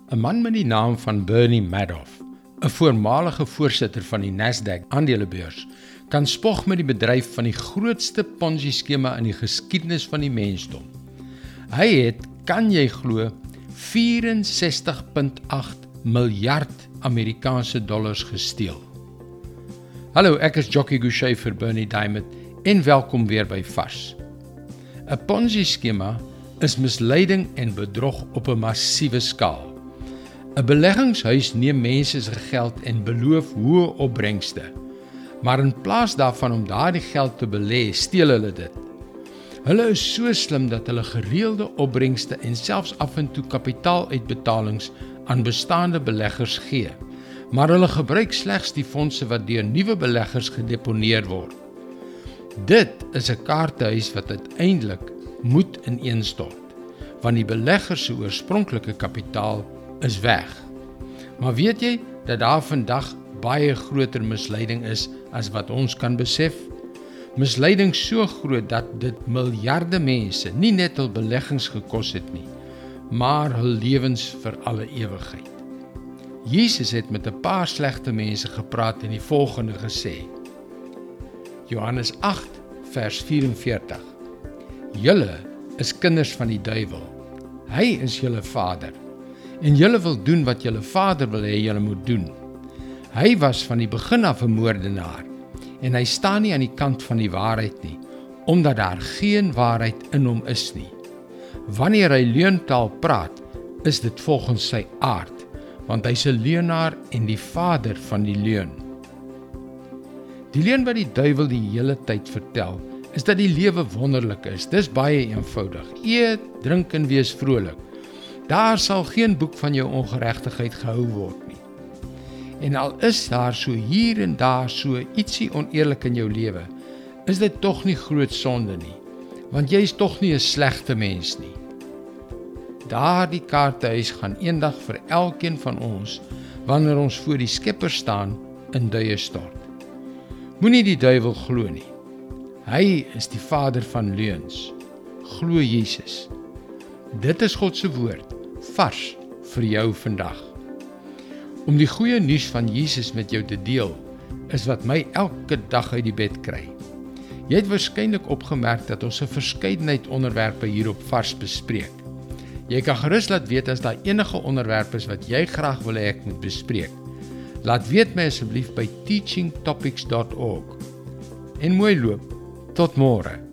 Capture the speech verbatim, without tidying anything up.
'n man met die naam van Bernie Madoff, 'n voormalige voorsitter van die Nasdaq aandelebeurs, kan spog met die bedryf van die grootste Ponzi-skema in die geskiedenis van die mensdom. Hy het, kan jy glo, vyf en sestig komma agt miljard Amerikaanse dollars gesteel. Hallo, ek is Jockey Gouchee vir Bernie Diamond en welkom weer by Vars. 'n Ponzi-skema is misleiding en bedrog op 'n massiewe skaal. 'n Beleggingshuis neem mense se geld en beloof hoë opbrengste, maar in plaas daarvan om daardie geld te belê, steel hulle dit. Hulle is so slim dat hulle gereelde opbrengste en selfs af en toe kapitaaluitbetalings aan bestaande beleggers gee, maar hulle gebruik slegs die fondse wat deur nuwe beleggers gedeponeer word. Dit is 'n kaartehuis wat uiteindelik moet ineenstort, want die belegger se oorspronklike kapitaal is weg. Maar weet jy dat daar vandag baie groter misleiding is as wat ons kan besef? Misleiding so groot dat dit miljarde mense nie net hul beleggings gekos het nie, maar hul lewens vir alle ewigheid. Jesus het met 'n paar slegte mense gepraat en die volgende gesê. Johannes agt vers vyf-en-veertig. Julle is kinders van die duiwel. Hy is julle vader. En julle wil doen wat julle vader wil hê julle moet doen. Hy was van die begin af 'n moordenaar en hy staan nie aan die kant van die waarheid nie, omdat daar geen waarheid in hom is nie. Wanneer hy leuntaal praat, is dit volgens sy aard, want hy's 'n leuenaar en die vader van die leuen. Die leuen wat die duiwel die hele tyd vertel, is dat die lewe wonderlik is. Dis baie eenvoudig. Eet, drink en wees vrolik. Daar sal geen boek van jou ongeregtigheid gehou word nie. En al is daar so hier en daar so ietsie oneerlik in jou lewe, is dit tog nie groot sonde nie, want jy is tog nie 'n slegte mens nie. Daardie kaartehuis gaan eendag vir elkeen van ons, wanneer ons voor die Skepper staan, in duie stort. Moenie die duiwel glo nie. Hy is die vader van leuns. Glo Jesus. Dit is God se woord, vars vir jou vandag. Om die goeie nuus van Jesus met jou te deel, is wat my elke dag uit die bed kry. Jy het waarskynlik opgemerk dat ons 'n verskeidenheid onderwerpe hier op Vars bespreek. Jy kan gerus laat weet as daar enige onderwerpe is wat jy graag wil hê ek moet bespreek. Laat weet my asseblief by teaching topics dot org. En mooi loop, tot môre.